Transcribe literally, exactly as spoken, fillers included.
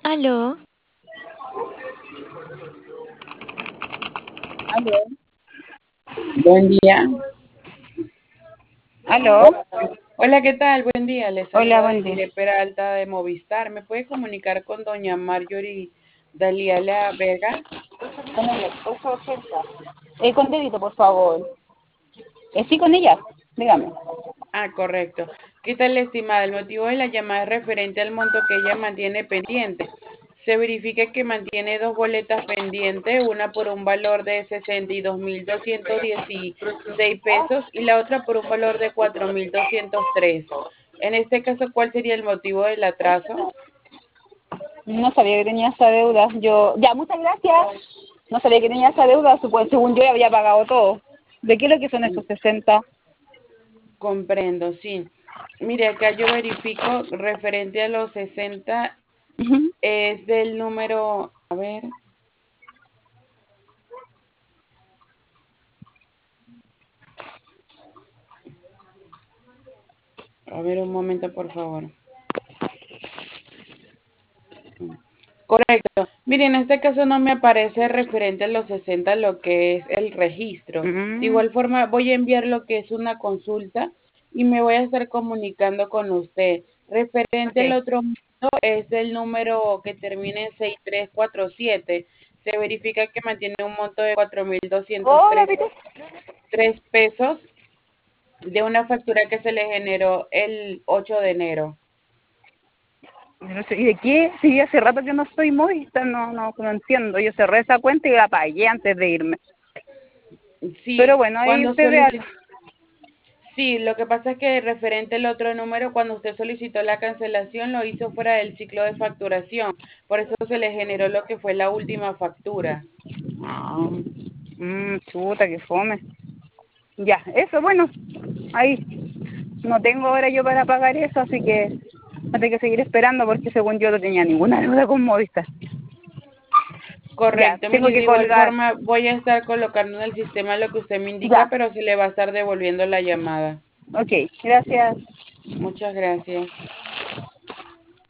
Aló, Aló, buen día. Aló, Hola, Hola, ¿qué tal? Buen día. Le hola, saluda buen día. Desiree Peralta de Movistar. ¿Me puede comunicar con doña Marjorie Daliala Vega? Con ella, ocho ochenta. Eh, con débito, por favor. Eh, sí, con ella, dígame. Ah, correcto. ¿Qué tal, estimada? El motivo de la llamada es referente al monto que ella mantiene pendiente. Se verifica que mantiene dos boletas pendientes, una por un valor de sesenta y dos mil doscientos dieciséis pesos y la otra por un valor de cuatro mil doscientos tres. En este caso, ¿cuál sería el motivo del atraso? No sabía que tenía esa deuda. Yo, ya, muchas gracias. No sabía que tenía esa deuda, supo- según yo ya había pagado todo. ¿De qué es lo que son esos sesenta? Comprendo, sí. Mire, acá yo verifico referente a los sesenta, Ujú. es del número, a ver, a ver un momento, por favor. Correcto. Mire, en este caso no me aparece referente a los sesenta lo que es el registro. De Mm, igual forma, voy a enviar lo que es una consulta y me voy a estar comunicando con usted. Referente al ok. otro monto es el número que termina en seis tres cuatro siete. Se verifica que mantiene un monto de cuatro mil doscientos Hola, tres Peter. tres pesos de una factura que se le generó el ocho de enero. No sé, ¿y de qué? Si hace rato que no estoy Movistar, no, no, no entiendo. Yo cerré esa cuenta y la pagué antes de irme. Sí, Pero bueno, ahí cuando usted vea. solicitó, sí, lo que pasa es que referente al otro número, cuando usted solicitó la cancelación, lo hizo fuera del ciclo de facturación. Por eso se le generó lo que fue la última factura. Ah, mm, chuta, que fome. Ya, eso, bueno, ahí no tengo ahora yo para pagar eso, así que voy a tener que seguir esperando porque según yo no tenía ninguna deuda con Movistar. Ya, Correcto, tengo mire, de que igual colgar. forma voy a estar colocando en el sistema lo que usted me indica, Ya, pero se le va a estar devolviendo la llamada. ok, gracias. Muchas gracias.